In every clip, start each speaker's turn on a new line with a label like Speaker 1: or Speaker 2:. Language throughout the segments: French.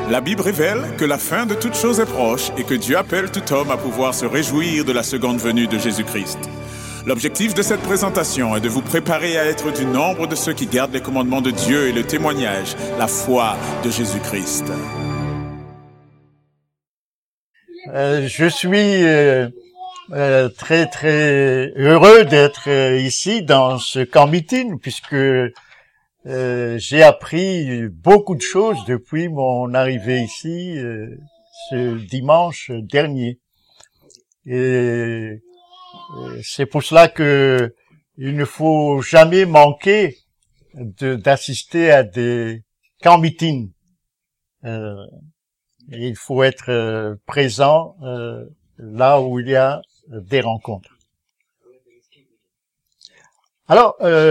Speaker 1: La Bible révèle que la fin de toute chose est proche et que Dieu appelle tout homme à pouvoir se réjouir de la seconde venue de Jésus-Christ. L'objectif de cette présentation est de vous préparer à être du nombre de ceux qui gardent les commandements de Dieu et le témoignage, la foi de Jésus-Christ.
Speaker 2: Je suis très heureux d'être ici dans ce camp meeting puisque j'ai appris beaucoup de choses depuis mon arrivée ici ce dimanche dernier. Et c'est pour cela que il ne faut jamais manquer d'assister à des camp meetings. Il faut être présent là où il y a des rencontres. Alors,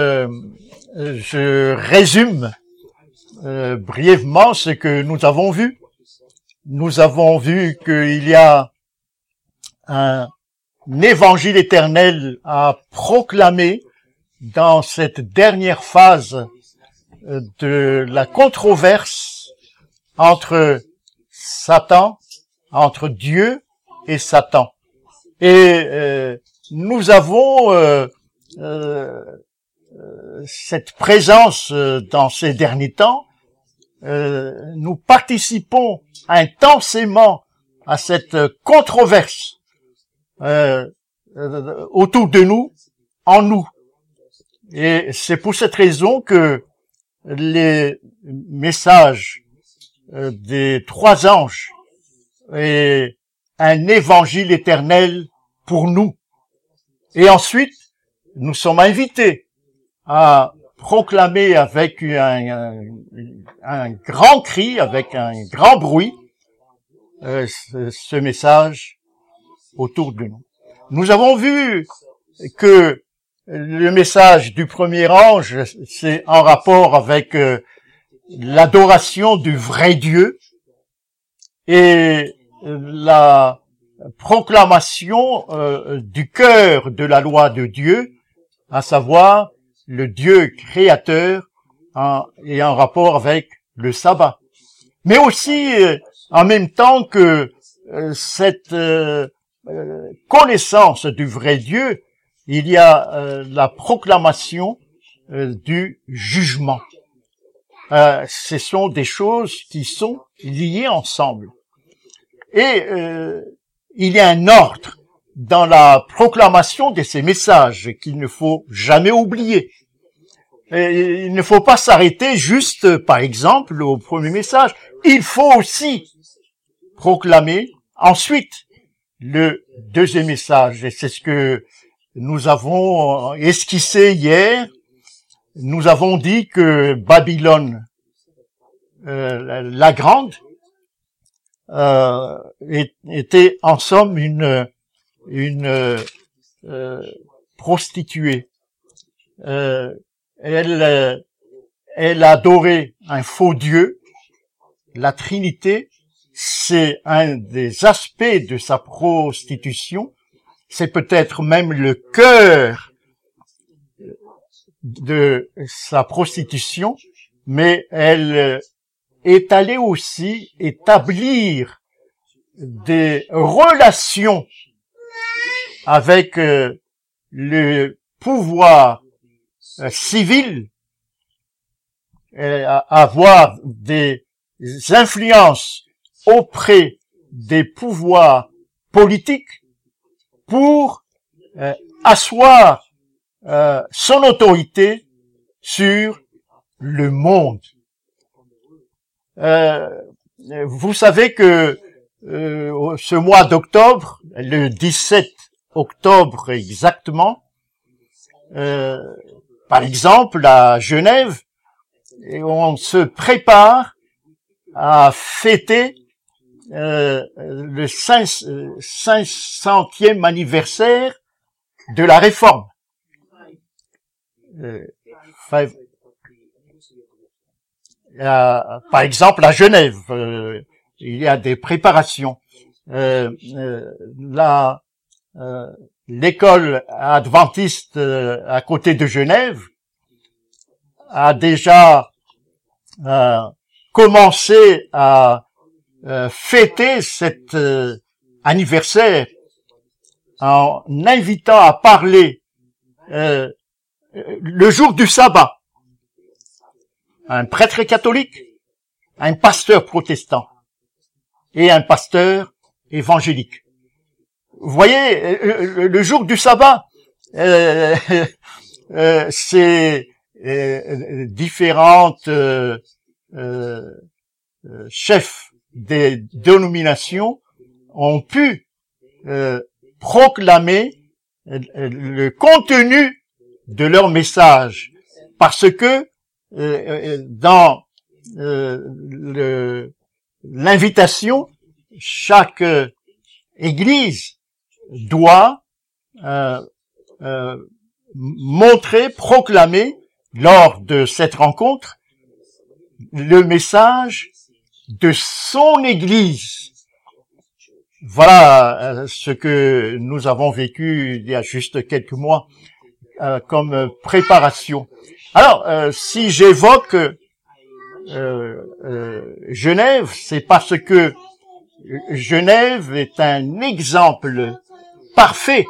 Speaker 2: je résume brièvement ce que nous avons vu. Nous avons vu qu'il y a un évangile éternel à proclamer dans cette dernière phase de la controverse entre Satan, entre Dieu et Satan. Et nous avons cette présence dans ces derniers temps. Nous participons intensément à cette controverse autour de nous, en nous. Et c'est pour cette raison que les messages des trois anges et un évangile éternel pour nous. Et ensuite, nous sommes invités à proclamer avec un grand cri, avec un grand bruit, ce message autour de nous. Nous avons vu que le message du premier ange, c'est en rapport avec l'adoration du vrai Dieu et la proclamation du cœur de la loi de Dieu, à savoir le Dieu créateur et en rapport avec le sabbat. Mais aussi, en même temps que cette connaissance du vrai Dieu, il y a la proclamation du jugement. Ce sont des choses qui sont liées ensemble. Et il y a un ordre dans la proclamation de ces messages qu'il ne faut jamais oublier. Et il ne faut pas s'arrêter juste, par exemple, au premier message. Il faut aussi proclamer ensuite le deuxième message. Et c'est ce que nous avons esquissé hier. Nous avons dit que Babylone, la grande, était en somme une prostituée. Elle adorait un faux Dieu. La Trinité, c'est un des aspects de sa prostitution. C'est peut-être même le cœur de sa prostitution, mais elle est allée aussi établir des relations avec le pouvoir civil, avoir des influences auprès des pouvoirs politiques pour asseoir son autorité sur le monde. Vous savez que ce mois d'octobre, le 17 octobre exactement, par exemple à Genève, on se prépare à fêter le 500e anniversaire de la Réforme. Par exemple à Genève, il y a des préparations. L'école adventiste à côté de Genève a déjà commencé à fêté cet anniversaire en invitant à parler le jour du sabbat un prêtre catholique, un pasteur protestant et un pasteur évangélique. Vous voyez, le jour du sabbat, ces différentes chefs des dénominations ont pu proclamer le contenu de leur message, parce que dans l'invitation, chaque église doit montrer, proclamer lors de cette rencontre le message de son église. Voilà ce que nous avons vécu il y a juste quelques mois comme préparation. Alors, si j'évoque Genève, c'est parce que Genève est un exemple parfait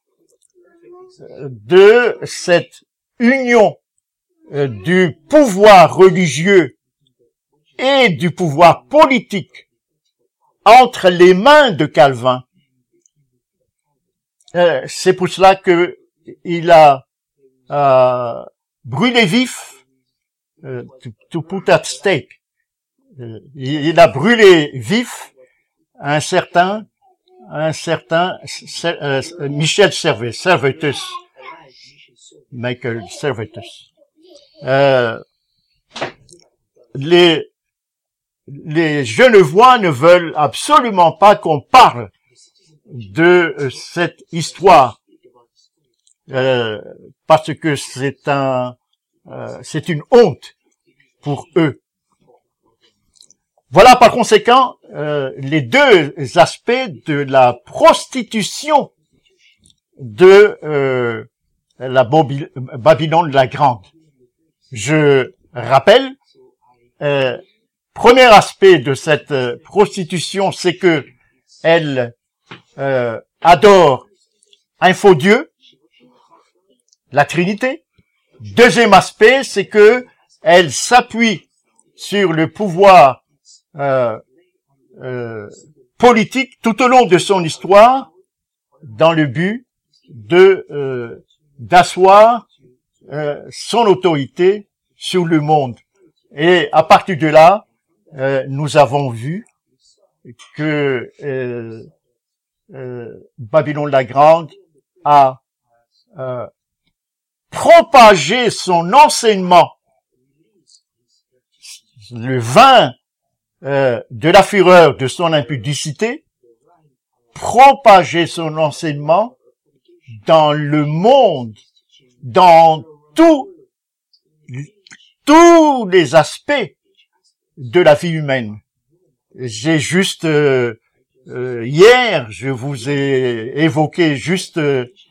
Speaker 2: de cette union du pouvoir religieux et du pouvoir politique entre les mains de Calvin. C'est pour cela que il a brûlé vif, to put at stake. Il a brûlé vif un certain Michel Servetus, Michael Servetus. Les Genevois ne veulent absolument pas qu'on parle de cette histoire, parce que c'est une honte pour eux. Voilà par conséquent les deux aspects de la prostitution de la Babylone la Grande. Je rappelle, premier aspect de cette prostitution, c'est que elle adore un faux Dieu, la Trinité. Deuxième aspect, c'est que elle s'appuie sur le pouvoir politique tout au long de son histoire, dans le but de d'asseoir son autorité sur le monde. Et à partir de là, nous avons vu que Babylone la Grande a propagé son enseignement, le vin de la fureur de son impudicité, propager son enseignement dans le monde, dans tous les aspects de la vie humaine. J'ai juste hier, je vous ai évoqué juste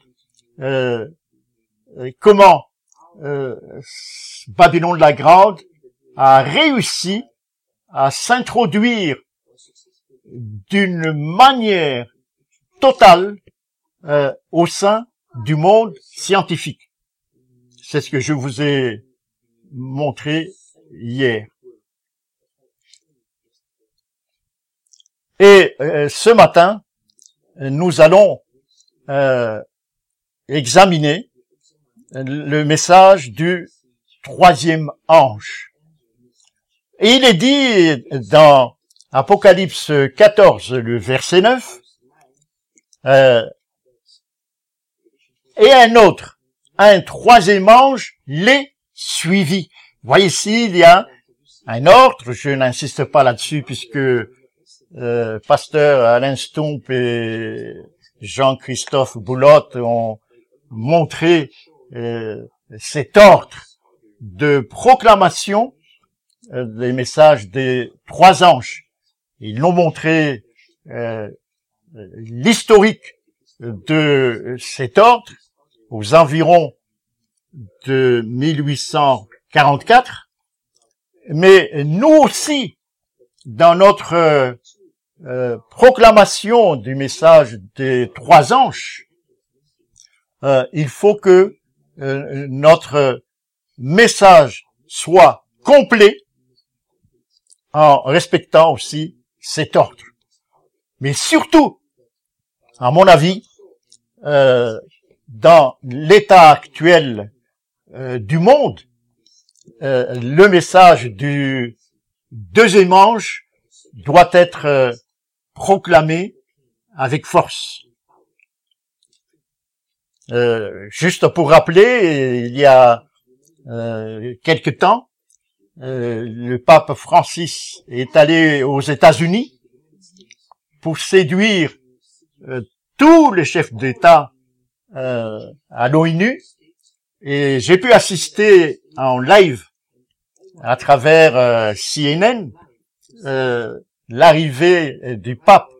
Speaker 2: comment Babylone la Grande a réussi à s'introduire d'une manière totale au sein du monde scientifique. C'est ce que je vous ai montré hier. Et ce matin, nous allons examiner le message du troisième ange. Et il est dit dans Apocalypse 14, le verset 9, et un troisième ange les suivit. Vous voyez ici, il y a un ordre, je n'insiste pas là-dessus puisque pasteur Alain Stump et Jean-Christophe Boulotte ont montré cet ordre de proclamation des messages des trois anges. Ils l'ont montré l'historique de cet ordre aux environs de 1844. Mais nous aussi, dans notre proclamation du message des 3 anges, il faut que notre message soit complet en respectant aussi cet ordre. Mais surtout, à mon avis, dans l'état actuel du monde, le message du 2e ange doit être proclamé avec force. Juste pour rappeler, il y a quelque temps, le pape Francis est allé aux États-Unis pour séduire tous les chefs d'État à l'ONU, et j'ai pu assister en live à travers CNN l'arrivée du pape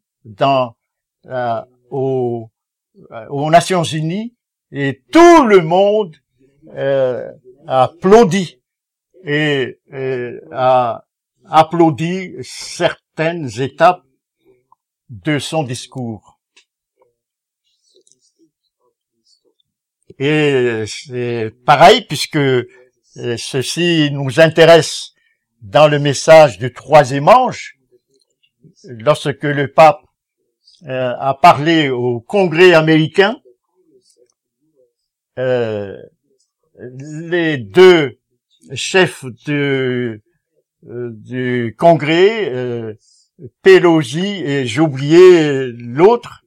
Speaker 2: aux Nations Unies, et tout le monde applaudit et a applaudi certaines étapes de son discours. Et c'est pareil, puisque ceci nous intéresse dans le message du 3e ange, lorsque le pape a parlé au Congrès américain, les 2 chefs du Congrès, Pelosi et j'ai oublié l'autre,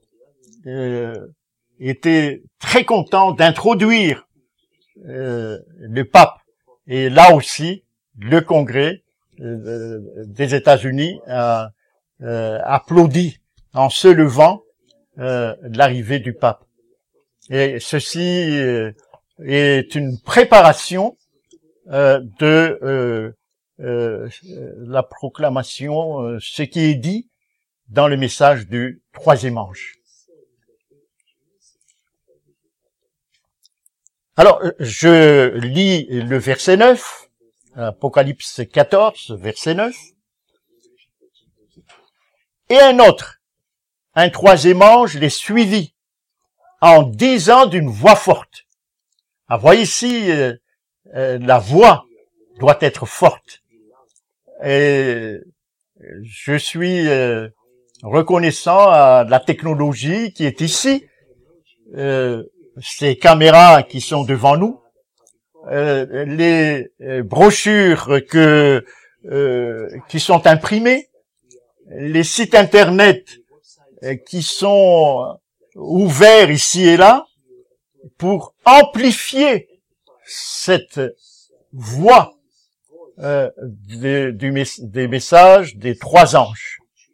Speaker 2: étaient très contents d'introduire le pape. Et là aussi, le Congrès des États-Unis a applaudi en se levant l'arrivée du pape. Et ceci est une préparation de la proclamation, ce qui est dit dans le message du 3e ange. Alors, je lis le verset 9, Apocalypse 14, verset 9. Et un 3e ange les suivit, en disant d'une voix forte. Alors, voyez ici, la voix doit être forte. Et je suis reconnaissant à la technologie qui est ici, ces caméras qui sont devant nous, les brochures qui sont imprimées, les sites internet qui sont ouverts ici et là pour amplifier cette voix des messages des 3 anges.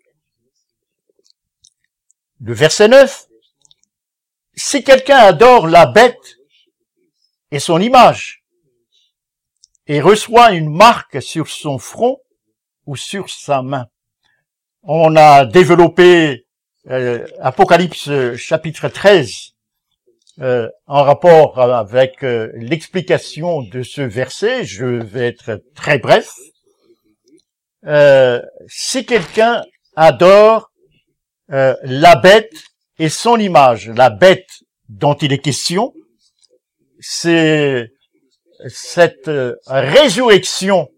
Speaker 2: Le verset 9. Si quelqu'un adore la bête et son image, et reçoit une marque sur son front ou sur sa main. On a développé Apocalypse chapitre 13 en rapport avec l'explication de ce verset. Je vais être très bref. Si quelqu'un adore la bête et son image, la bête dont il est question, c'est cette résurrection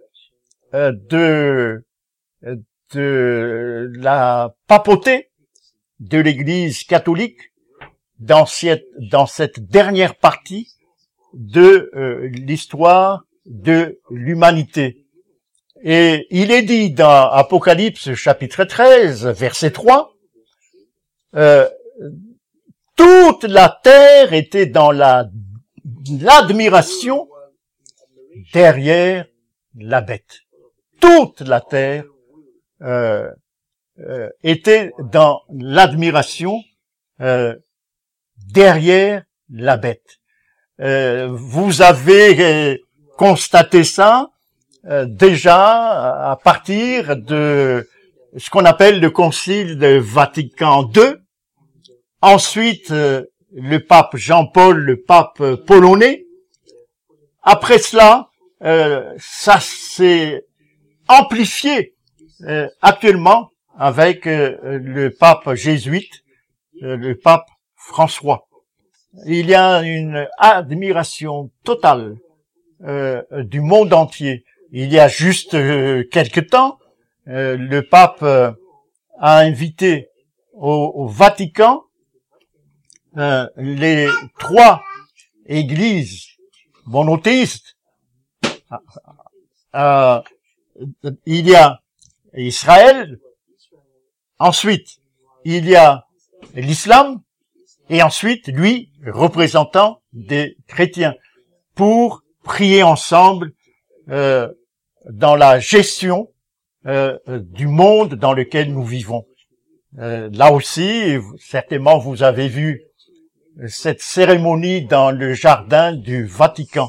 Speaker 2: de la papauté de l'Église catholique dans cette dernière partie de l'histoire de l'humanité. Et il est dit dans Apocalypse chapitre 13, verset 3, toute la terre était dans l'admiration derrière la bête. Toute la terre était dans l'admiration derrière la bête. Vous avez constaté ça déjà à partir de ce qu'on appelle le Concile de Vatican II. Ensuite, le pape Jean-Paul, le pape polonais. Après cela, ça s'est amplifié actuellement avec le pape jésuite, le pape François. Il y a une admiration totale du monde entier. Il y a juste quelque temps, le pape a invité au Vatican les 3 églises monothéistes. Il y a Israël, ensuite il y a l'islam, et ensuite lui, représentant des chrétiens, pour prier ensemble dans la gestion du monde dans lequel nous vivons. Là aussi, certainement vous avez vu cette cérémonie dans le jardin du Vatican.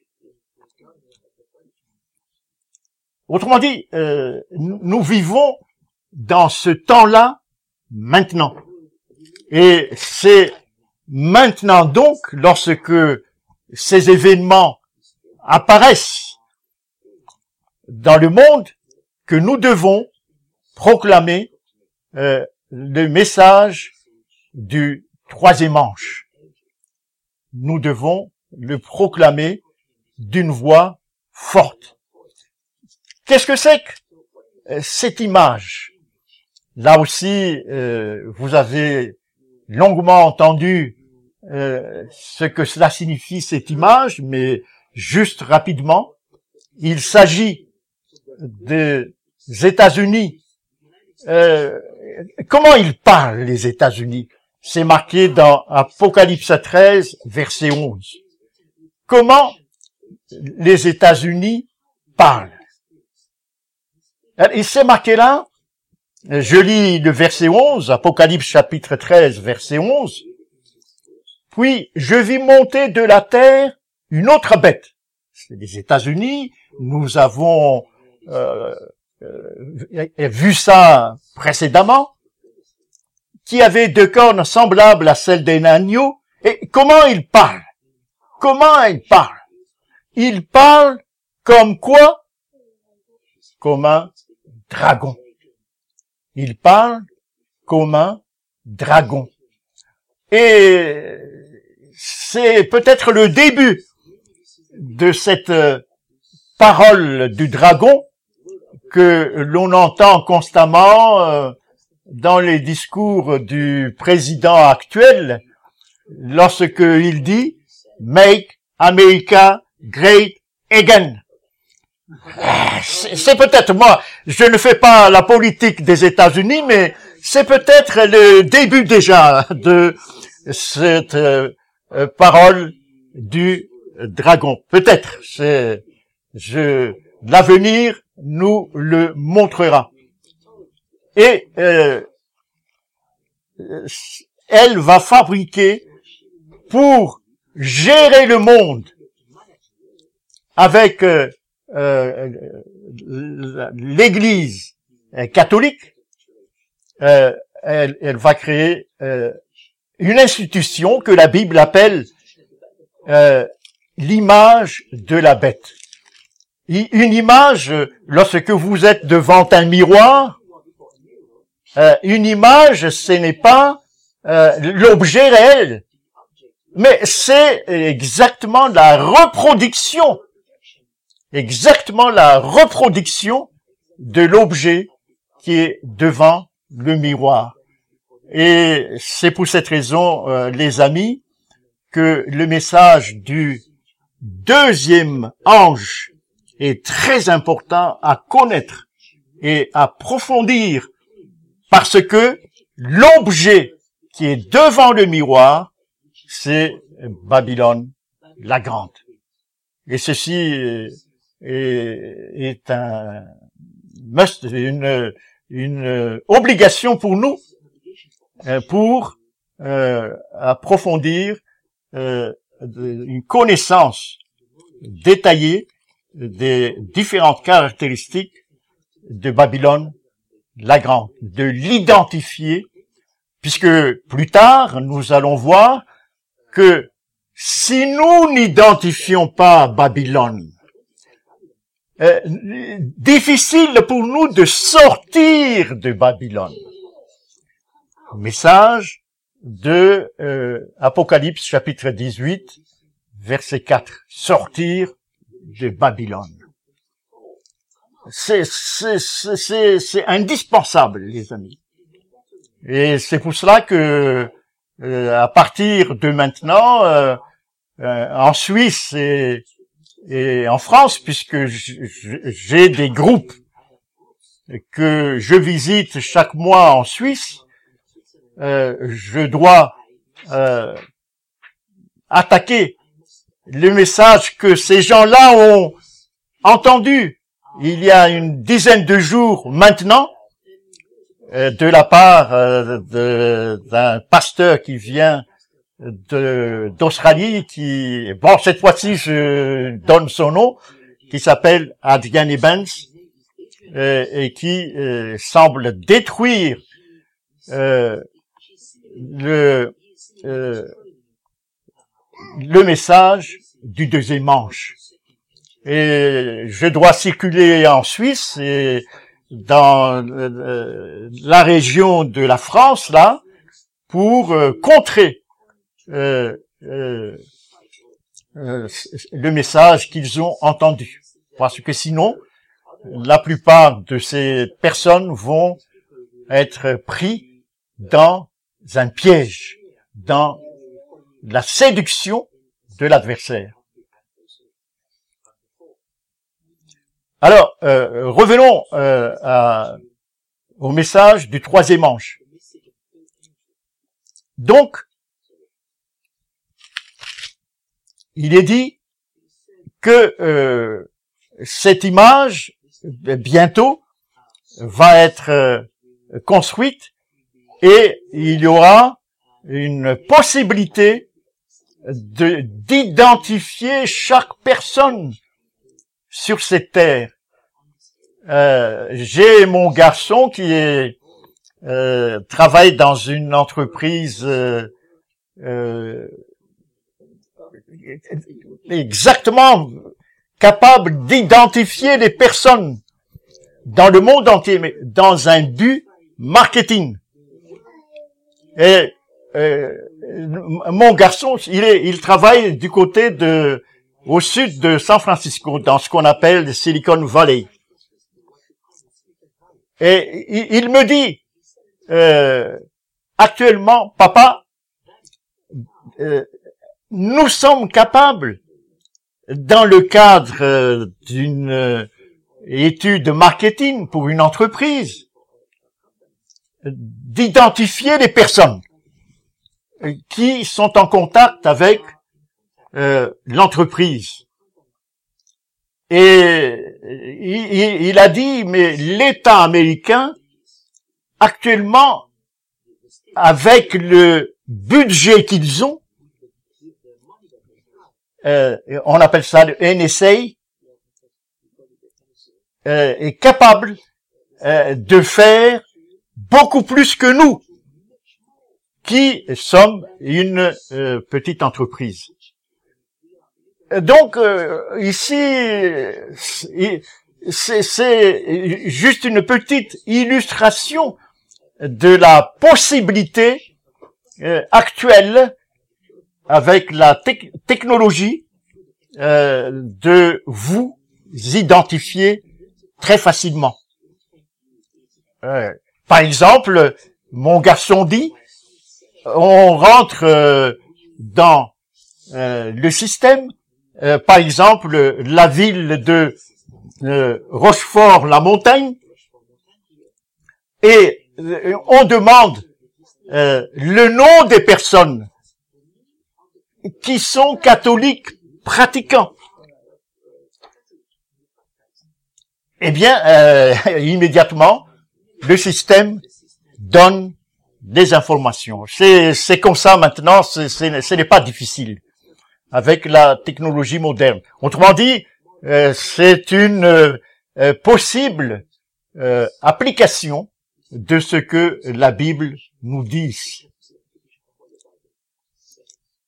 Speaker 2: Autrement dit, nous vivons dans ce temps-là maintenant. Et c'est maintenant donc, lorsque ces événements apparaissent dans le monde, que nous devons proclamer le message du 3e ange. Nous devons le proclamer d'une voix forte. Qu'est-ce que c'est que cette image? Là aussi, vous avez longuement entendu ce que cela signifie, cette image, mais juste rapidement, il s'agit des États-Unis. Comment ils parlent, les États-Unis? C'est marqué dans Apocalypse 13, verset 11. Comment les États-Unis parlent? Et c'est marqué là, je lis le verset 11, Apocalypse chapitre 13, verset 11. Puis je vis monter de la terre une autre bête. C'est les États-Unis, nous avons vu ça précédemment, qui avait 2 cornes semblables à celles d'un agneau. Et comment il parle? Comment il parle? Il parle comme quoi? Comme un dragon. Il parle comme un dragon. Et c'est peut-être le début de cette parole du dragon que l'on entend constamment dans les discours du président actuel, lorsque il dit « Make America Great Again ». C'est peut-être moi, je ne fais pas la politique des États-Unis, mais c'est peut-être le début déjà de cette parole du dragon. Peut-être, l'avenir nous le montrera. Et elle va fabriquer pour gérer le monde avec l'Église catholique. Elle va créer une institution que la Bible appelle l'image de la bête. Une image, lorsque vous êtes devant un miroir, une image, ce n'est pas l'objet réel, mais c'est exactement la reproduction de l'objet qui est devant le miroir. Et c'est pour cette raison, les amis, que le message du 2e ange est très important à connaître et à approfondir, parce que l'objet qui est devant le miroir, c'est Babylone la Grande. Et ceci est un must, une obligation pour nous, pour approfondir une connaissance détaillée des différentes caractéristiques de Babylone la Grande, de l'identifier, puisque plus tard, nous allons voir que si nous n'identifions pas Babylone, difficile pour nous de sortir de Babylone. Message de Apocalypse chapitre 18, verset 4. Sortir de Babylone. C'est indispensable, les amis. Et c'est pour cela que à partir de maintenant, en Suisse et en France, puisque j'ai des groupes que je visite chaque mois en Suisse, je dois attaquer le message que ces gens-là ont entendu il y a une dizaine de jours maintenant, de la part d'un pasteur qui vient d'Australie, cette fois-ci je donne son nom, qui s'appelle Adrian Evans, et qui semble détruire le message du deuxième manche. Et je dois circuler en Suisse et dans la région de la France, là, pour contrer le message qu'ils ont entendu. Parce que sinon, la plupart de ces personnes vont être pris dans un piège, dans la séduction de l'adversaire. Alors, revenons au message du troisième ange. Donc, il est dit que cette image, bientôt, va être construite et il y aura une possibilité d'identifier chaque personne sur cette terre. J'ai mon garçon qui travaille dans une entreprise exactement capable d'identifier les personnes dans le monde entier, mais dans un but marketing. Et mon garçon, il travaille du côté au sud de San Francisco, dans ce qu'on appelle le Silicon Valley. Et il me dit, actuellement, papa, nous sommes capables, dans le cadre d'une étude marketing pour une entreprise, d'identifier les personnes qui sont en contact avec l'entreprise. Et il a dit, mais l'État américain, actuellement, avec le budget qu'ils ont, on appelle ça le NSA, est capable de faire beaucoup plus que nous, qui sommes une petite entreprise. Donc, ici, c'est juste une petite illustration de la possibilité actuelle avec la technologie de vous identifier très facilement. Par exemple, mon garçon dit, on rentre dans le système, par exemple, la ville de Rochefort-la-Montagne, et on demande le nom des personnes qui sont catholiques pratiquants. Eh bien, immédiatement, le système donne des informations. C'est comme ça maintenant, ce n'est pas difficile avec la technologie moderne. Autrement dit, c'est une possible application de ce que la Bible nous dit.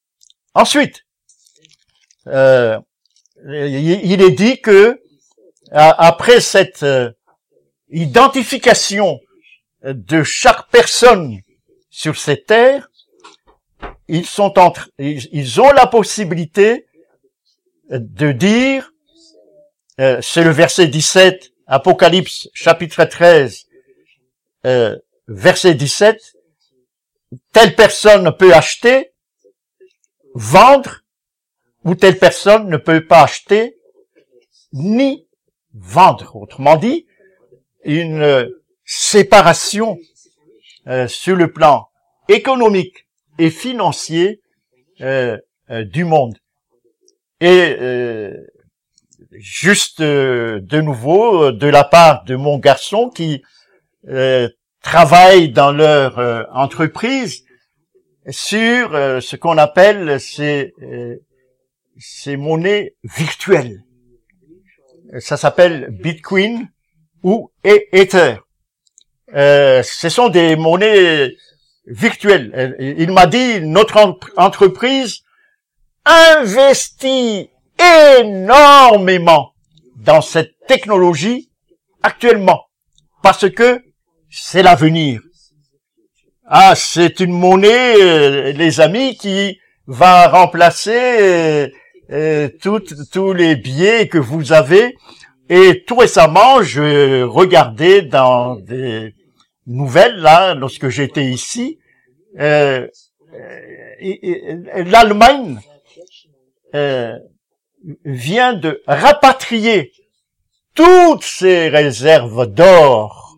Speaker 2: Ensuite, il est dit que après cette identification de chaque personne sur cette terre, ils ont la possibilité de dire, c'est le verset 17, Apocalypse chapitre 13, verset 17, telle personne peut acheter, vendre, ou telle personne ne peut pas acheter, ni vendre. Autrement dit, une séparation sur le plan économique et financier du monde. Et juste de nouveau, de la part de mon garçon qui travaille dans leur entreprise sur ce qu'on appelle ces monnaies virtuelles. Ça s'appelle Bitcoin ou Ether. Ce sont des monnaies virtuelles. Il m'a dit, notre entreprise investit énormément dans cette technologie actuellement, parce que c'est l'avenir. Ah, c'est une monnaie, les amis, qui va remplacer tous les billets que vous avez. Et tout récemment, je regardais dans des nouvelles, là, lorsque j'étais ici, l'Allemagne vient de rapatrier toutes ses réserves d'or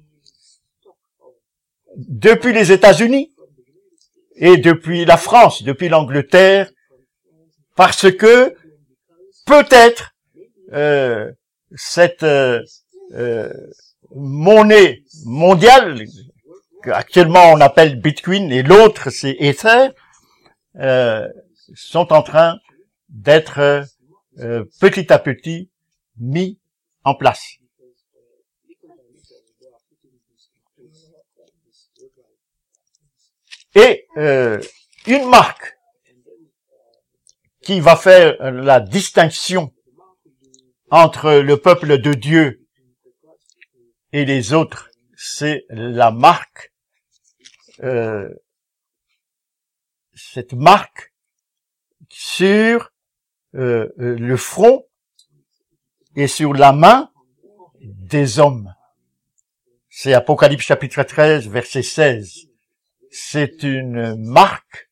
Speaker 2: depuis les États-Unis et depuis la France, depuis l'Angleterre, parce que peut-être cette monnaie mondiale, qu'actuellement on appelle Bitcoin et l'autre c'est Ether, sont en train d'être petit à petit mis en place. Et une marque qui va faire la distinction entre le peuple de Dieu et les autres, c'est la marque, cette marque sur le front et sur la main des hommes. C'est Apocalypse chapitre 13, verset 16. C'est une marque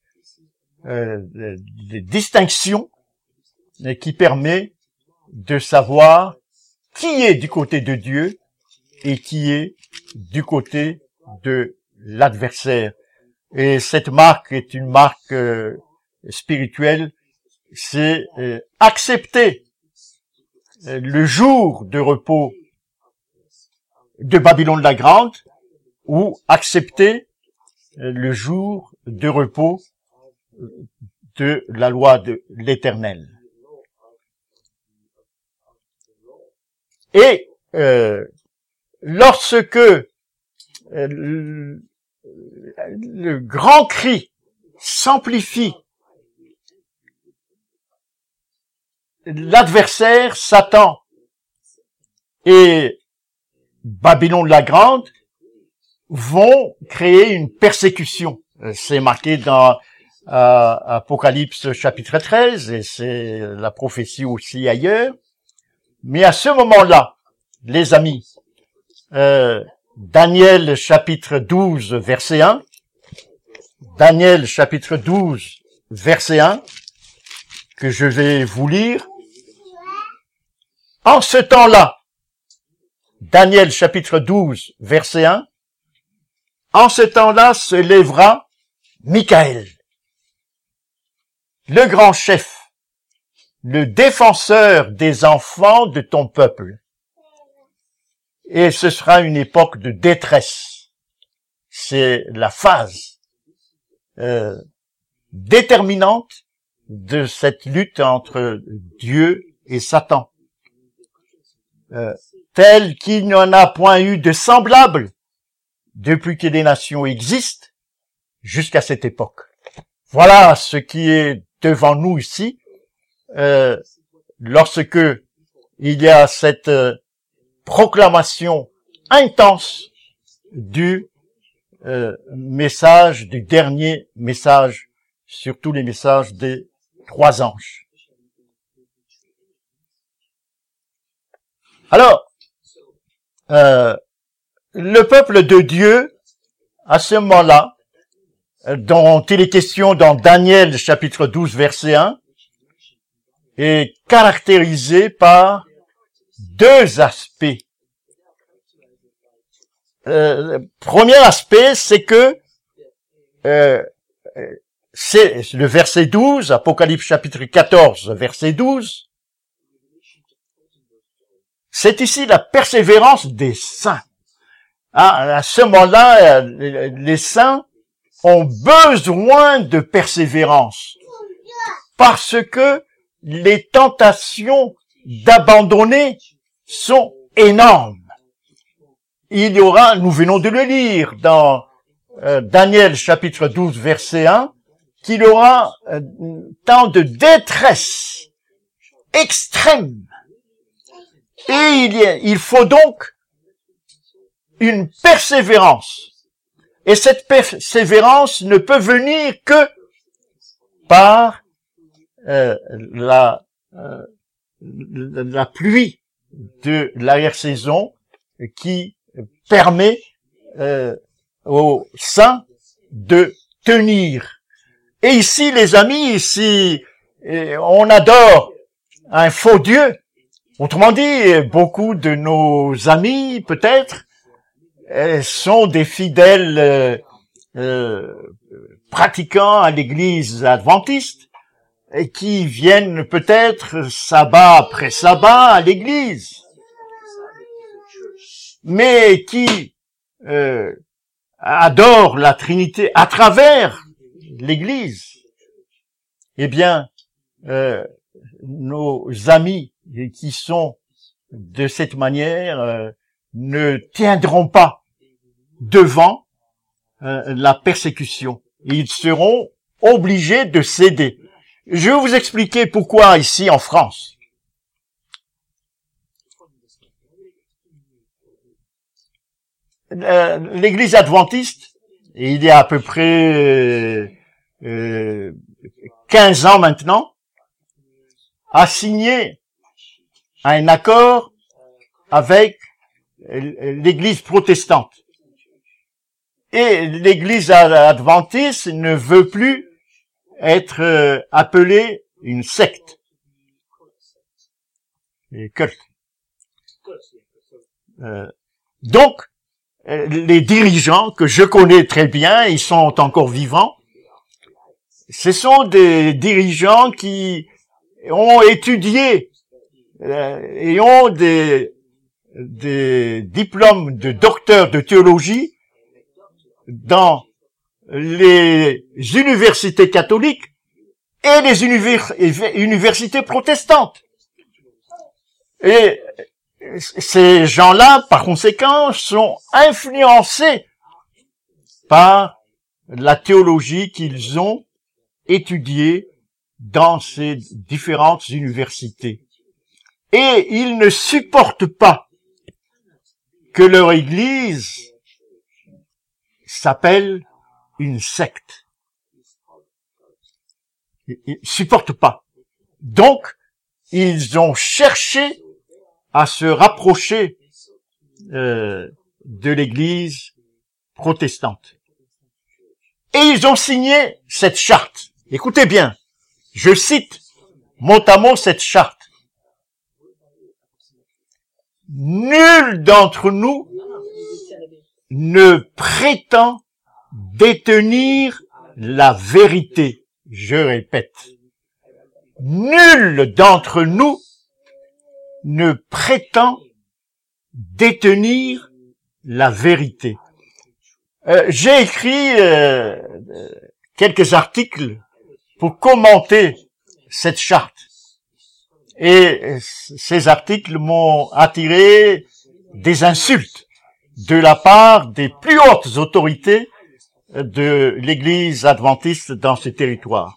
Speaker 2: de distinction qui permet de savoir qui est du côté de Dieu et qui est du côté de l'adversaire. Et cette marque est une marque spirituelle, c'est accepter le jour de repos de Babylone la Grande ou accepter le jour de repos de la loi de l'Éternel. Et lorsque le grand cri s'amplifie, l'adversaire, Satan et Babylone la Grande vont créer une persécution. C'est marqué dans Apocalypse chapitre 13 et c'est la prophétie aussi ailleurs. Mais à ce moment-là, les amis, Daniel chapitre 12 verset 1, Daniel chapitre 12 verset 1, que je vais vous lire. En ce temps-là, Daniel chapitre 12 verset 1, en ce temps-là se lèvera Michaël, le grand chef, le défenseur des enfants de ton peuple. Et ce sera une époque de détresse. C'est la phase déterminante de cette lutte entre Dieu et Satan. Tel qu'il n'y en a point eu de semblable depuis que les nations existent jusqu'à cette époque. Voilà ce qui est devant nous ici. Lorsque il y a cette proclamation intense du message, du dernier message, sur tous les messages des 3 anges. Alors, le peuple de Dieu, à ce moment-là, dont il est question dans Daniel chapitre 12 verset 1, est caractérisé par 2 aspects. Premier aspect, c'est que c'est le verset 12, Apocalypse chapitre 14, verset 12, c'est ici la persévérance des saints. À ce moment-là, les saints ont besoin de persévérance parce que les tentations d'abandonner sont énormes. Il y aura, nous venons de le lire dans Daniel chapitre 12 verset 1, qu'il y aura tant de détresse extrême. Et il faut donc une persévérance. Et cette persévérance ne peut venir que par la pluie de l'arrière-saison qui permet aux saints de tenir. Et ici, les amis, ici, on adore un faux Dieu. Autrement dit, beaucoup de nos amis, peut-être, sont des fidèles pratiquants à l'église adventiste et qui viennent peut-être sabbat après sabbat à l'église, mais qui adorent la Trinité à travers l'église. Eh bien, nos amis qui sont de cette manière ne tiendront pas devant la persécution. Ils seront obligés de céder. Je vais vous expliquer pourquoi ici en France. L'Église adventiste, il y a à peu près 15 ans maintenant, a signé un accord avec l'Église protestante. Et l'Église adventiste ne veut plus être appelée une secte. Les cultes. Donc, les dirigeants que je connais très bien, ils sont encore vivants, ce sont des dirigeants qui ont étudié et ont des diplômes de docteur de théologie dans les universités catholiques et les universités protestantes. Et ces gens-là, par conséquent, sont influencés par la théologie qu'ils ont étudiée dans ces différentes universités. Et ils ne supportent pas que leur église s'appelle une secte. Ils supportent pas. Donc, ils ont cherché à se rapprocher de l'église protestante. Et ils ont signé cette charte. Écoutez bien, je cite mot à mot cette charte. Nul d'entre nous ne prétend détenir la vérité. Je répète, nul d'entre nous ne prétend détenir la vérité. J'ai écrit quelques articles pour commenter cette charte. Et ces articles m'ont attiré des insultes de la part des plus hautes autorités de l'Église adventiste dans ce territoire.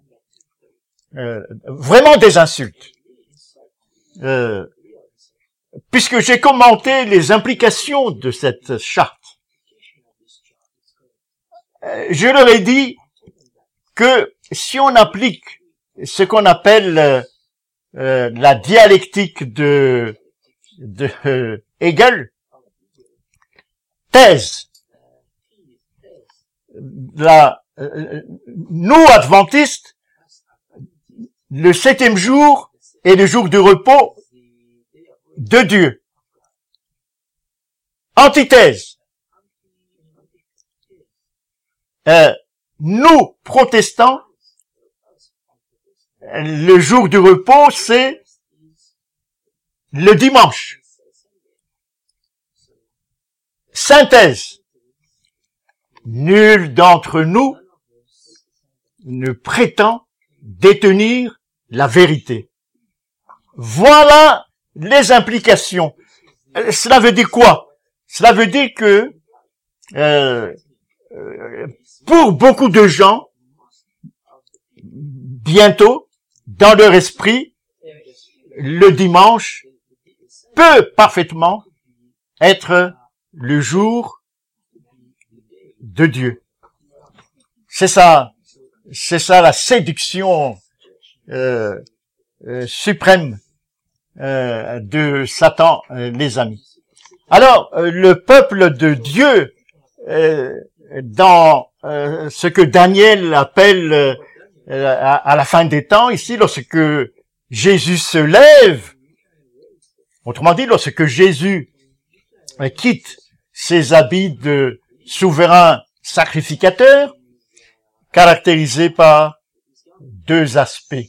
Speaker 2: Vraiment des insultes. puisque j'ai commenté les implications de cette charte, je leur ai dit que si on applique ce qu'on appelle la dialectique de Hegel, thèse, nous adventistes, le 7e jour est le jour de repos de Dieu. Antithèse. Nous, protestants, le jour du repos, c'est le dimanche. Synthèse. Nul d'entre nous ne prétend détenir la vérité. Voilà les implications. Cela veut dire quoi? Cela veut dire que pour beaucoup de gens, bientôt, dans leur esprit, le dimanche peut parfaitement être le jour de Dieu. C'est ça la séduction suprême de Satan, les amis. Alors, le peuple de Dieu, dans ce que Daniel appelle à la fin des temps, ici, lorsque Jésus se lève, autrement dit, lorsque Jésus quitte ses habits de souverain sacrificateur, caractérisé par deux aspects.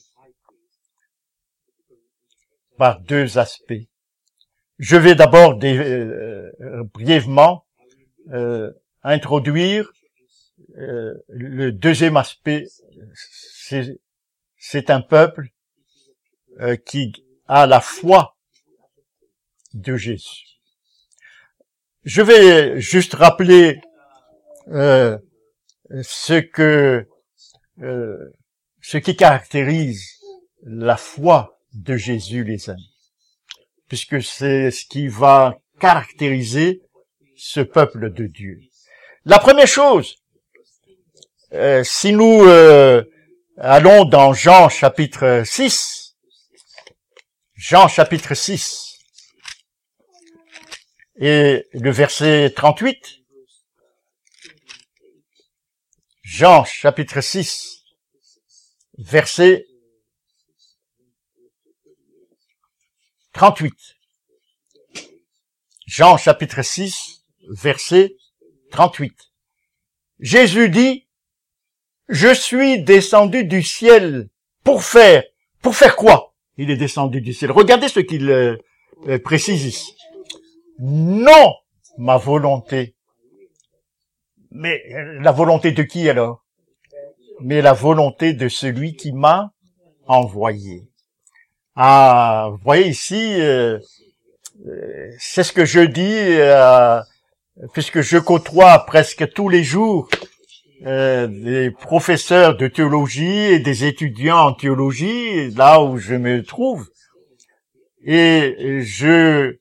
Speaker 2: Je vais d'abord brièvement introduire le deuxième aspect. C'est un peuple qui a la foi de Jésus. Je vais juste rappeler ce qui caractérise la foi de Jésus, les amis, puisque c'est ce qui va caractériser ce peuple de Dieu. La première chose, si nous allons dans Jean chapitre 6, et le verset 38, Jean chapitre 6, verset 38. Jean chapitre 6, verset 38. Jésus dit, « Je suis descendu du ciel pour faire quoi? » Il est descendu du ciel. Regardez ce qu'il précise ici. Non, ma volonté. Mais la volonté de qui alors? Mais la volonté de celui qui m'a envoyé. Ah, vous voyez ici, c'est ce que je dis, puisque je côtoie presque tous les jours des professeurs de théologie et des étudiants en théologie, là où je me trouve. Et je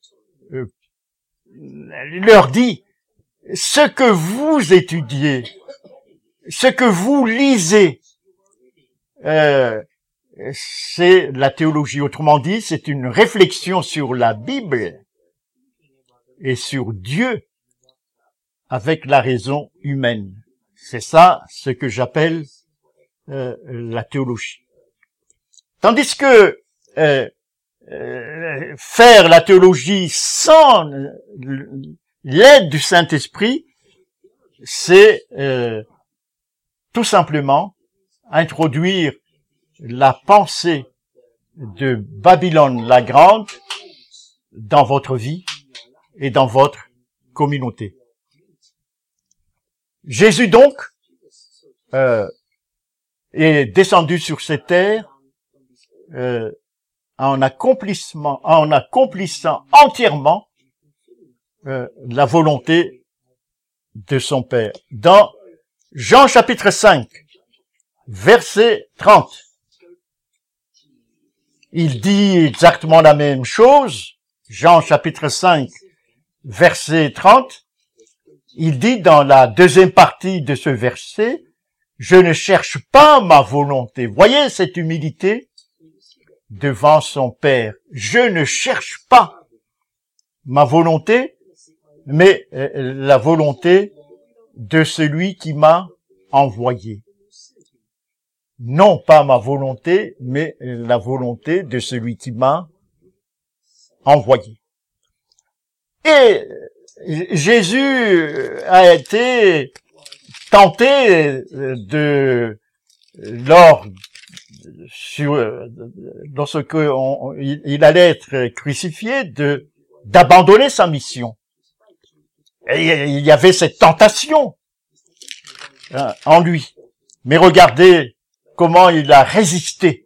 Speaker 2: leur dis, ce que vous étudiez, ce que vous lisez, c'est la théologie. Autrement dit, c'est une réflexion sur la Bible et sur Dieu avec la raison humaine. C'est ça ce que j'appelle la théologie. Tandis que faire la théologie sans l'aide du Saint-Esprit, c'est tout simplement introduire la pensée de Babylone la Grande dans votre vie et dans votre communauté. Jésus donc est descendu sur cette terre en accomplissant entièrement la volonté de son Père. Dans Jean chapitre 5, verset 30, il dit exactement la même chose. Jean chapitre 5, verset 30, il dit dans la deuxième partie de ce verset, « Je ne cherche pas ma volonté. » Voyez cette humilité devant son Père. Je ne cherche pas ma volonté, mais la volonté de celui qui m'a envoyé. Non pas ma volonté, mais la volonté de celui qui m'a envoyé. Et Jésus a été tenté lorsque il allait être crucifié, d'abandonner sa mission. Et il y avait cette tentation en lui. Mais regardez comment il a résisté.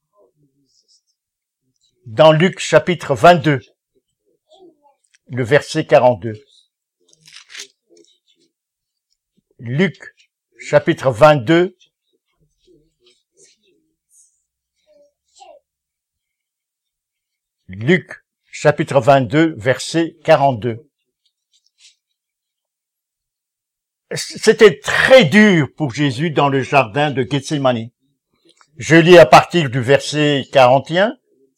Speaker 2: Dans Luc chapitre 22, le verset 42. Luc chapitre 22, Luc chapitre 22, verset 42. C'était très dur pour Jésus dans le jardin de Gethsémani. Je lis à partir du verset 41.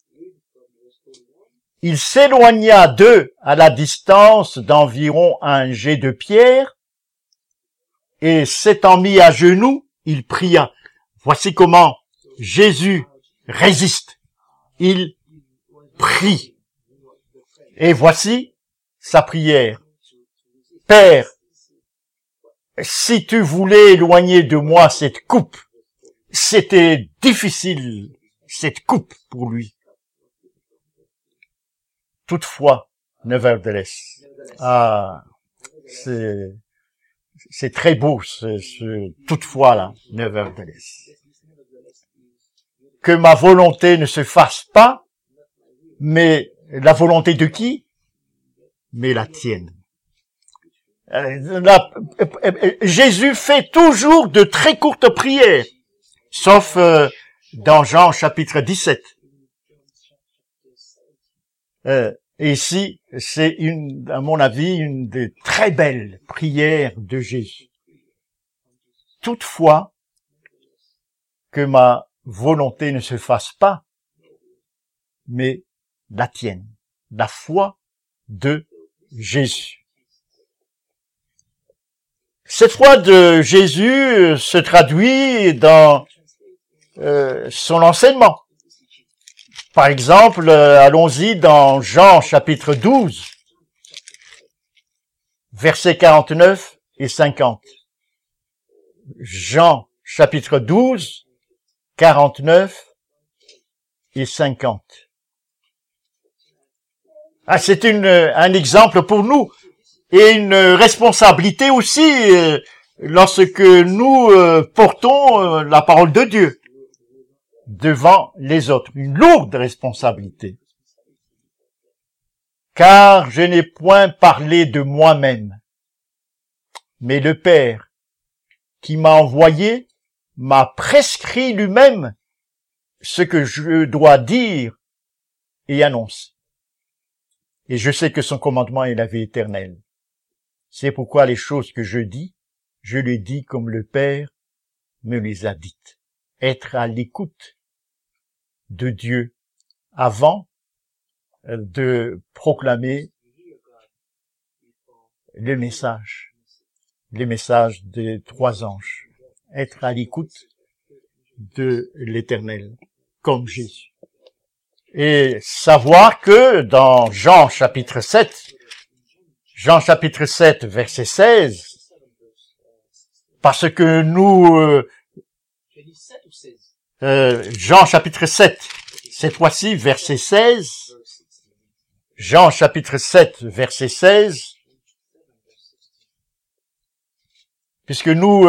Speaker 2: Il s'éloigna d'eux à la distance d'environ un jet de pierre, et s'étant mis à genoux, il pria. Voici comment Jésus résiste. Il prie. Et voici sa prière. Père, si tu voulais éloigner de moi cette coupe, c'était difficile, cette coupe pour lui. Toutefois, nevertheless. Ah, c'est très beau, ce toutefois là, nevertheless. Que ma volonté ne se fasse pas, mais la volonté de qui? Mais la tienne. Jésus fait toujours de très courtes prières, sauf dans Jean chapitre 17. Et ici, c'est à mon avis, une des très belles prières de Jésus. Toutefois, que ma volonté ne se fasse pas, mais la tienne, la foi de Jésus. Cette foi de Jésus se traduit dans son enseignement. Par exemple, allons-y dans Jean chapitre 12, versets 49 et 50. Jean chapitre 12, 49 et 50. Ah, c'est un exemple pour nous et une responsabilité aussi lorsque nous portons la parole de Dieu devant les autres. Une lourde responsabilité. Car je n'ai point parlé de moi-même, mais le Père qui m'a envoyé m'a prescrit lui-même ce que je dois dire et annoncer. Et je sais que son commandement est la vie éternelle. C'est pourquoi les choses que je dis, je les dis comme le Père me les a dites. Être à l'écoute de Dieu avant de proclamer le message des trois anges. Être à l'écoute de l'Éternel, comme Jésus. Et savoir que dans Jean chapitre 7, verset 16, parce que nous... Jean chapitre 7, cette fois-ci, verset 16, Jean chapitre 7, verset 16, puisque nous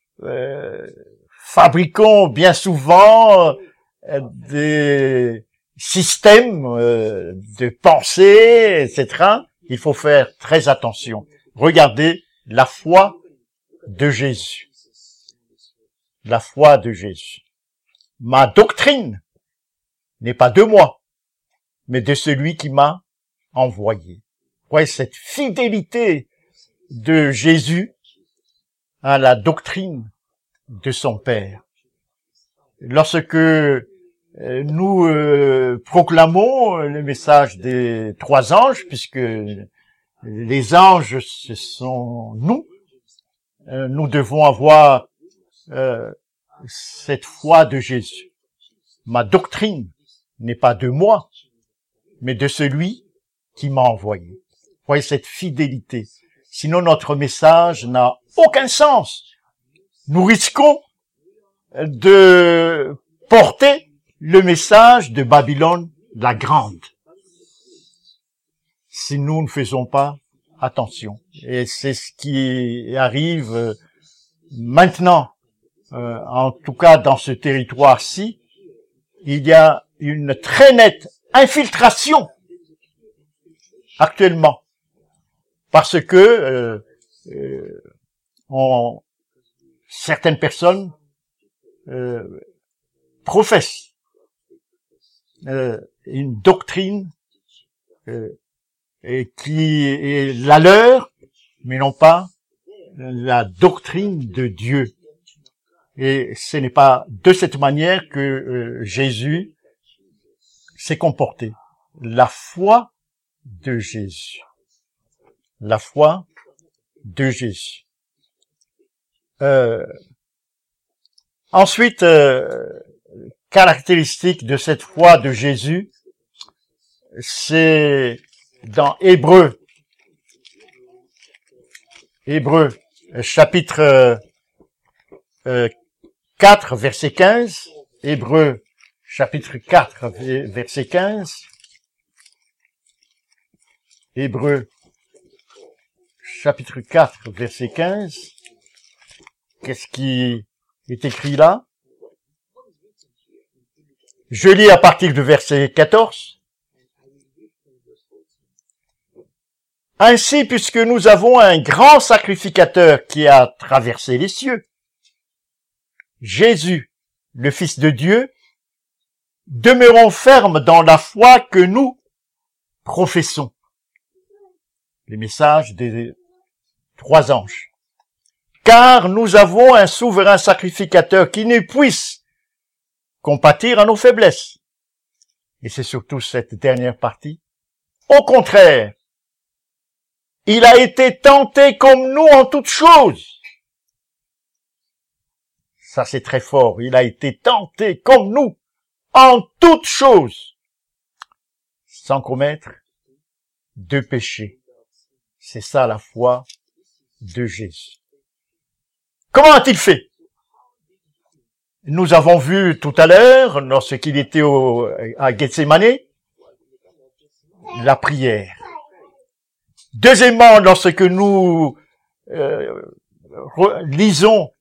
Speaker 2: fabriquons bien souvent des systèmes de pensée, etc., il faut faire très attention. Regardez la foi de Jésus. La foi de Jésus. Ma doctrine n'est pas de moi, mais de celui qui m'a envoyé. Ouais, cette fidélité de Jésus à la doctrine de son Père. Lorsque nous proclamons le message des 3 anges, puisque les anges, ce sont nous, nous devons avoir cette foi de Jésus. Ma doctrine n'est pas de moi, mais de celui qui m'a envoyé. Voyez cette fidélité. Sinon, notre message n'a aucun sens. Nous risquons de porter le message de Babylone la Grande, si nous ne faisons pas attention. Et c'est ce qui arrive maintenant, en tout cas dans ce territoire-ci. Il y a une très nette infiltration actuellement, parce que certaines personnes professent une doctrine qui est la leur, mais non pas la doctrine de Dieu. Et ce n'est pas de cette manière que Jésus s'est comporté. La foi de Jésus. La foi de Jésus. Ensuite, caractéristique de cette foi de Jésus, c'est dans Hébreux chapitre 4, verset 15, Hébreux chapitre 4, verset 15, Hébreux chapitre 4, verset 15, qu'est-ce qui est écrit là? Je lis à partir du verset 14. Ainsi, puisque nous avons un grand sacrificateur qui a traversé les cieux, Jésus, le Fils de Dieu, demeurons fermes dans la foi que nous professons. Les messages des 3 anges. Car nous avons un souverain sacrificateur qui ne puisse compatir à nos faiblesses. Et c'est surtout cette dernière partie. Au contraire, il a été tenté comme nous en toutes choses. Ça, c'est très fort. Il a été tenté comme nous en toutes choses, sans commettre de péché. C'est ça la foi de Jésus. Comment a-t-il fait? Nous avons vu tout à l'heure, lorsqu'il était à Gethsémane, la prière. Deuxièmement, lorsque nous lisons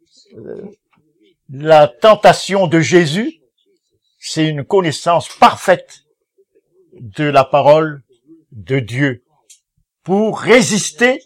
Speaker 2: la tentation de Jésus, c'est une connaissance parfaite de la parole de Dieu pour résister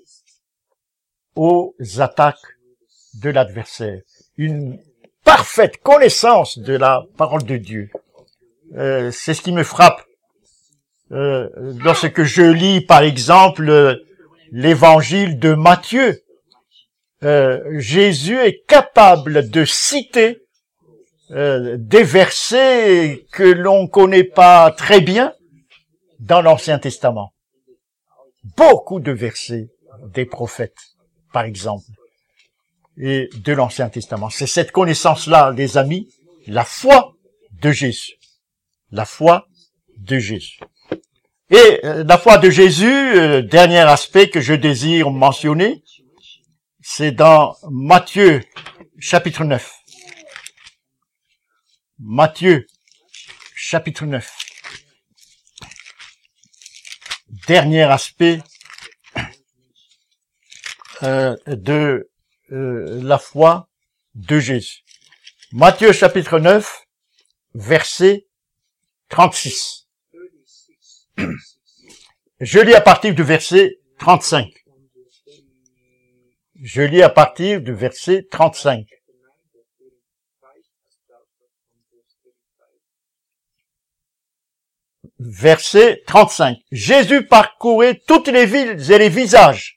Speaker 2: aux attaques de l'adversaire. Une parfaite connaissance de la parole de Dieu. C'est ce qui me frappe lorsque je lis, par exemple, l'évangile de Matthieu. Jésus est capable de citer des versets que l'on connaît pas très bien dans l'Ancien Testament. Beaucoup de versets des prophètes, par exemple, et de l'Ancien Testament. C'est cette connaissance-là, les amis, la foi de Jésus. La foi de Jésus. Et la foi de Jésus, dernier aspect que je désire mentionner, c'est dans Matthieu, chapitre 9. Matthieu, chapitre 9. Dernier aspect de la foi de Jésus. Matthieu, chapitre 9, verset 36. Je lis à partir du verset 35. Je lis à partir du verset 35. verset 35. Jésus parcourait toutes les villes et les villages,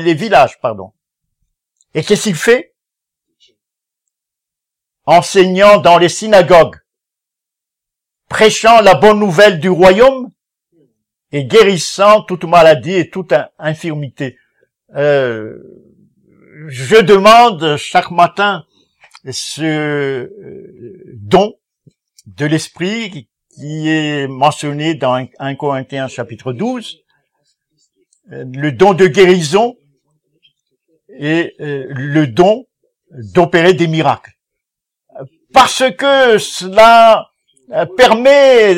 Speaker 2: Et qu'est-ce qu'il fait? Enseignant dans les synagogues, prêchant la bonne nouvelle du royaume et guérissant toute maladie et toute infirmité. Je demande chaque matin ce don de l'esprit qui est mentionné dans 1 Corinthiens chapitre 12, le don de guérison et le don d'opérer des miracles. Parce que cela permet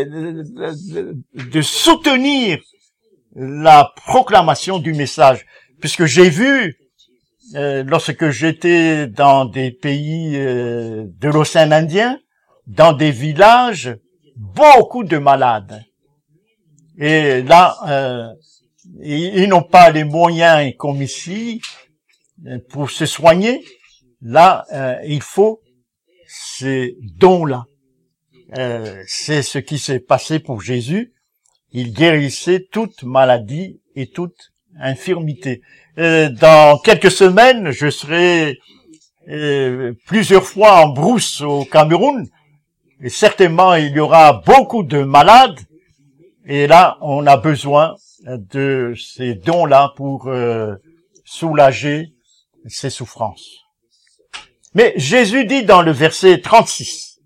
Speaker 2: de soutenir la proclamation du message. Puisque j'ai vu, lorsque j'étais dans des pays de l'océan Indien, dans des villages, beaucoup de malades. Et là, ils n'ont pas les moyens comme ici pour se soigner. Là, il faut ces dons-là. C'est ce qui s'est passé pour Jésus. Il guérissait toute maladie et toute infirmité. Dans quelques semaines, je serai plusieurs fois en brousse au Cameroun. Et certainement, il y aura beaucoup de malades. Et là, on a besoin de ces dons-là pour soulager ces souffrances. Mais Jésus dit dans le verset 36,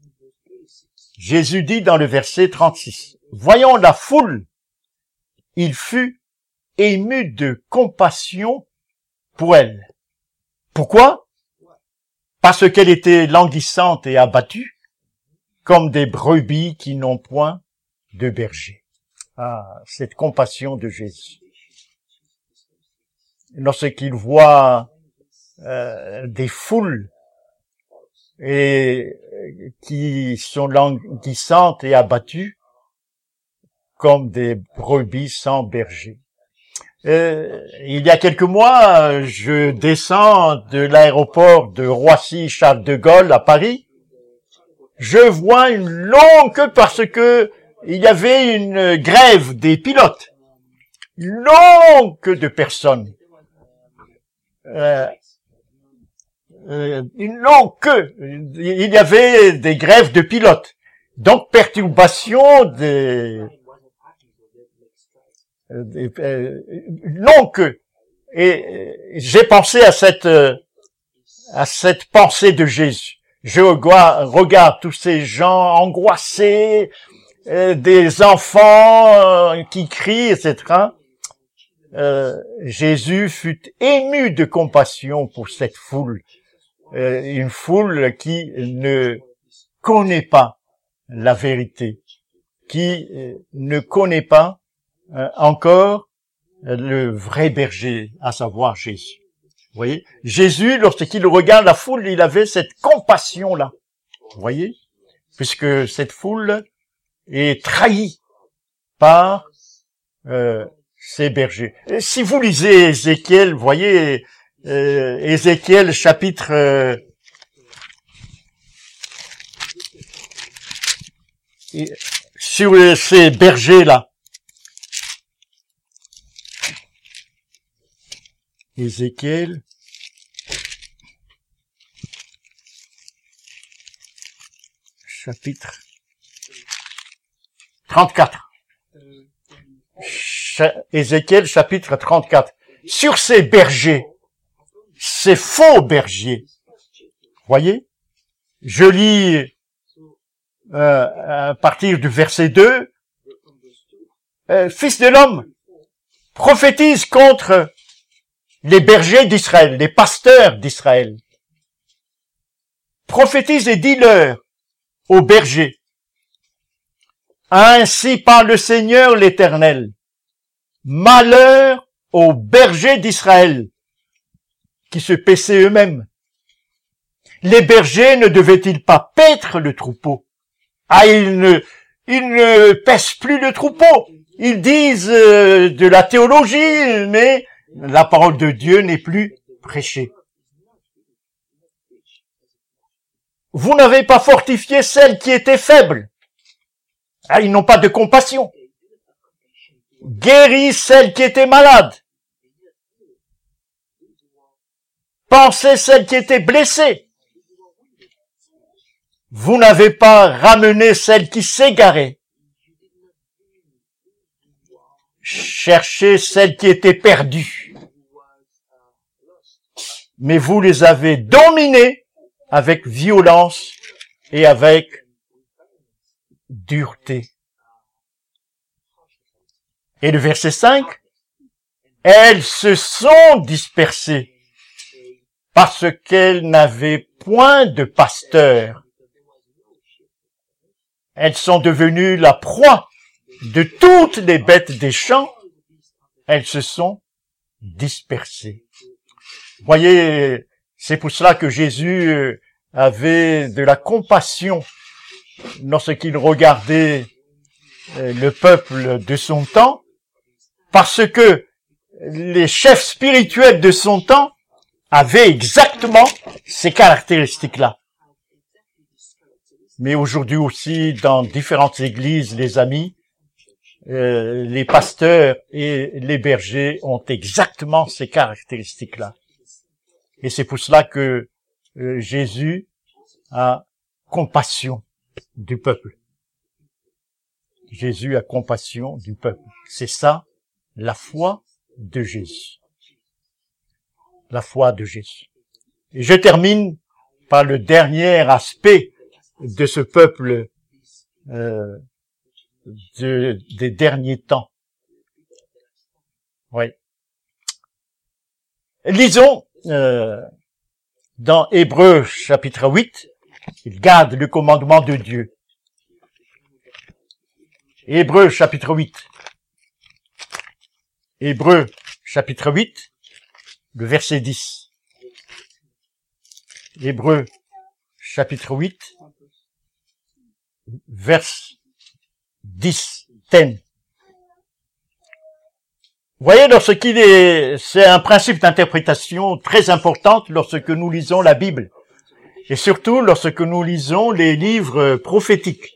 Speaker 2: voyant la foule, il fut ému de compassion pour elle. Pourquoi? Parce qu'elle était languissante et abattue, comme des brebis qui n'ont point de berger. Ah, cette compassion de Jésus. Lorsqu'il voit des foules et qui sont languissantes et abattues, comme des brebis sans berger. Il y a quelques mois, je descends de l'aéroport de Roissy-Charles de Gaulle à Paris. Je vois une longue queue parce que il y avait une grève des pilotes. Une longue queue de personnes. Une longue queue. Il y avait des grèves de pilotes. Donc, perturbation une longue queue. Et j'ai pensé à cette pensée de Jésus. Je regarde tous ces gens angoissés, des enfants qui crient, etc. Jésus fut ému de compassion pour cette foule. Une foule qui ne connaît pas la vérité, qui ne connaît pas encore le vrai berger, à savoir Jésus. Vous voyez, Jésus, lorsqu'il regarde la foule, il avait cette compassion-là. Vous voyez, puisque cette foule est trahie par ses bergers. Et si vous lisez Ézéchiel, vous voyez, Ézéchiel chapitre sur ces bergers-là. Ézéchiel chapitre 34. Ézéchiel chapitre 34. Sur ces bergers, ces faux bergers. Voyez? Je lis à partir du verset 2. Fils de l'homme, prophétise contre les bergers d'Israël, les pasteurs d'Israël. Prophétise et dis-leur aux bergers. Ainsi parle le Seigneur l'Éternel. Malheur aux bergers d'Israël qui se paissaient eux-mêmes. Les bergers ne devaient-ils pas paître le troupeau? Ah, ils ne paissent plus le troupeau. Ils disent de la théologie, mais la parole de Dieu n'est plus prêchée. Vous n'avez pas fortifié celles qui étaient faibles. Ah, ils n'ont pas de compassion. Guéris celle qui était malade. Pansez celle qui était blessée. Vous n'avez pas ramené celle qui s'égarait. Cherchez celle qui était perdue. Mais vous les avez dominées avec violence et avec dureté. Et le verset 5, elles se sont dispersées parce qu'elles n'avaient point de pasteur. Elles sont devenues la proie de toutes les bêtes des champs. Elles se sont dispersées. Voyez, c'est pour cela que Jésus avait de la compassion lorsqu'il regardait le peuple de son temps, parce que les chefs spirituels de son temps avaient exactement ces caractéristiques-là. Mais aujourd'hui aussi, dans différentes églises, les amis, les pasteurs et les bergers ont exactement ces caractéristiques-là. Et c'est pour cela que Jésus a compassion du peuple. Jésus a compassion du peuple. C'est ça, la foi de Jésus. La foi de Jésus. Et je termine par le dernier aspect de ce peuple des derniers temps. Oui. Lisons dans Hébreux chapitre 8, il garde le commandement de Dieu. Hébreux chapitre 8. Hébreux chapitre 8, le verset 10. Hébreux chapitre 8, verset 10. 10. Vous voyez, c'est un principe d'interprétation très important lorsque nous lisons la Bible. Et surtout lorsque nous lisons les livres prophétiques.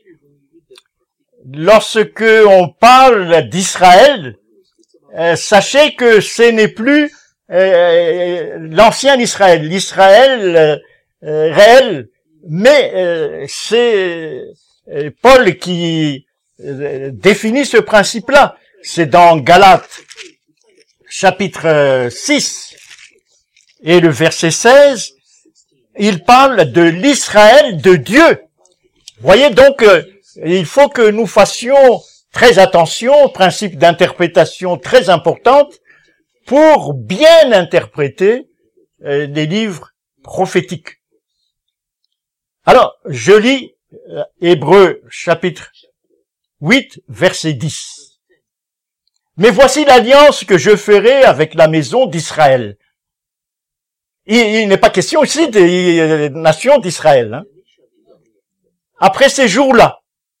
Speaker 2: Lorsque on parle d'Israël, sachez que ce n'est plus l'ancien Israël, l'Israël réel, mais c'est Paul qui définit ce principe-là. C'est dans Galates chapitre 6 et le verset 16, il parle de l'Israël de Dieu. Vous voyez donc, il faut que nous fassions très attention, principe d'interprétation très importante, pour bien interpréter les livres prophétiques. Alors, je lis Hébreux chapitre 8, verset 10. Mais voici l'alliance que je ferai avec la maison d'Israël. Il n'est pas question ici des nations d'Israël. Hein. Après ces jours-là,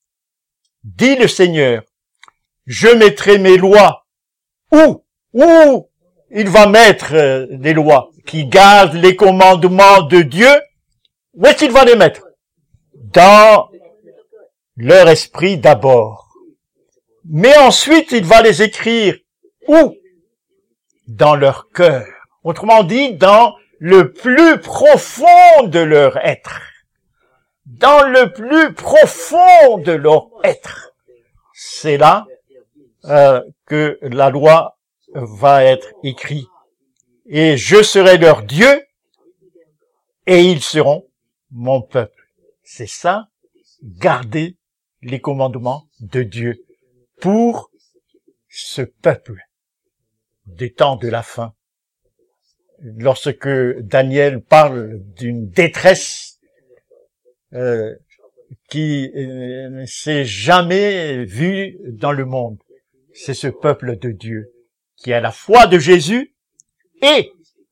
Speaker 2: dit le Seigneur, je mettrai mes lois. Où il va mettre des lois qui gardent les commandements de Dieu. Où est-ce qu'il va les mettre? Dans leur esprit d'abord. Mais ensuite, il va les écrire. Où? Dans leur cœur. Autrement dit, dans le plus profond de leur être. Dans le plus profond de leur être. C'est là que la loi va être écrite. Et je serai leur Dieu et ils seront mon peuple. C'est ça, garder les commandements de Dieu pour ce peuple des temps de la fin. Lorsque Daniel parle d'une détresse qui ne s'est jamais vue dans le monde, c'est ce peuple de Dieu qui a la foi de Jésus et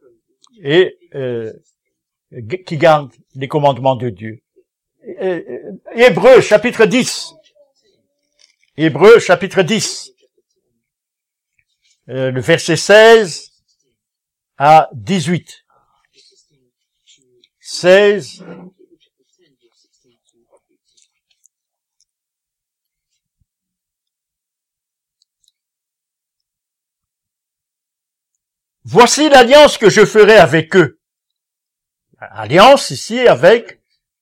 Speaker 2: qui garde les commandements de Dieu. Hébreux chapitre 10. Hébreux chapitre 10. Le verset 16 à 18. 16 voici l'alliance que je ferai avec eux. Alliance ici avec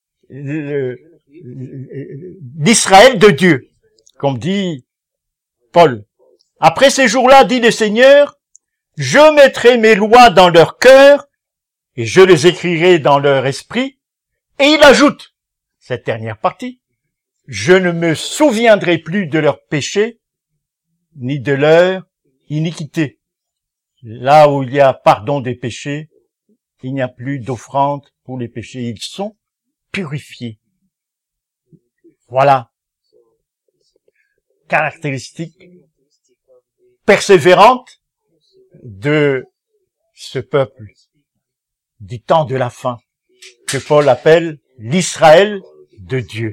Speaker 2: l'Israël de Dieu, comme dit Paul. Après ces jours-là, dit le Seigneur, je mettrai mes lois dans leur cœur et je les écrirai dans leur esprit. Et il ajoute, cette dernière partie, je ne me souviendrai plus de leurs péchés ni de leur iniquité. Là où il y a pardon des péchés, il n'y a plus d'offrande pour les péchés. Ils sont purifiés. Voilà. Caractéristique persévérante de ce peuple du temps de la fin, que Paul appelle l'Israël de Dieu,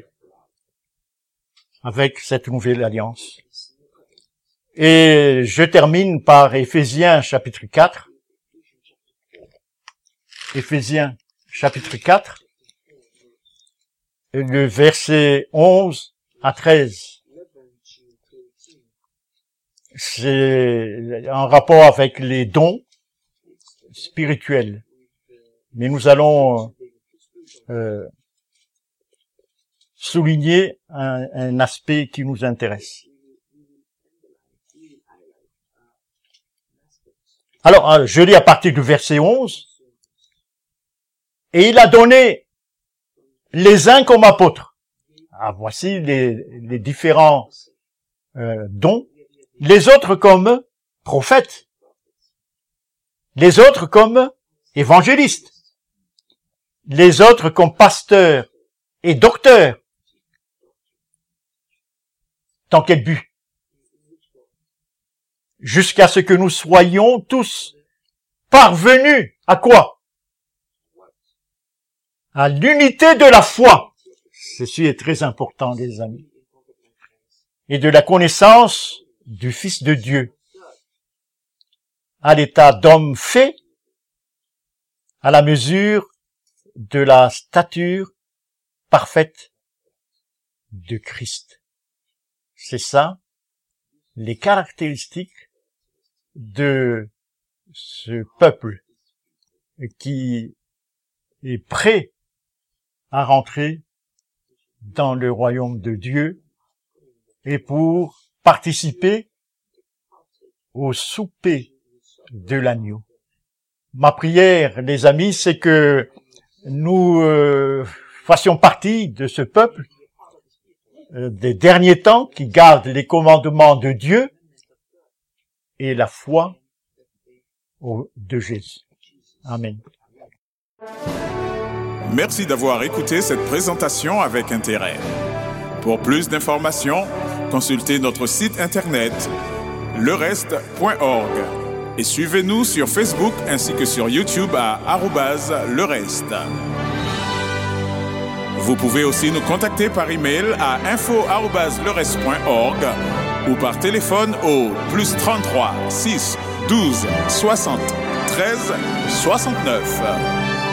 Speaker 2: avec cette nouvelle alliance. Et je termine par Éphésiens chapitre 4. Éphésiens chapitre 4, le verset 11 à 13. C'est en rapport avec les dons spirituels. Mais nous allons souligner un aspect qui nous intéresse. Alors, je lis à partir du verset 11. Et il a donné les uns comme apôtres. Voici les différents dons. Les autres comme prophètes. Les autres comme évangélistes. Les autres comme pasteurs et docteurs. Dans quel but? Jusqu'à ce que nous soyons tous parvenus à quoi? À l'unité de la foi. Ceci est très important, les amis. Et de la connaissance du Fils de Dieu. À l'état d'homme fait, à la mesure de la stature parfaite de Christ. C'est ça, les caractéristiques de ce peuple qui est prêt à rentrer dans le royaume de Dieu et pour participer au souper de l'agneau. Ma prière, les amis, c'est que nous fassions partie de ce peuple des derniers temps qui garde les commandements de Dieu et la foi de Jésus. Amen.
Speaker 1: Merci d'avoir écouté cette présentation avec intérêt. Pour plus d'informations, consultez notre site internet lereste.org et suivez-nous sur Facebook ainsi que sur YouTube à @lereste. Vous pouvez aussi nous contacter par email à info@lereste.org ou par téléphone au +33 6 12 60 13 69.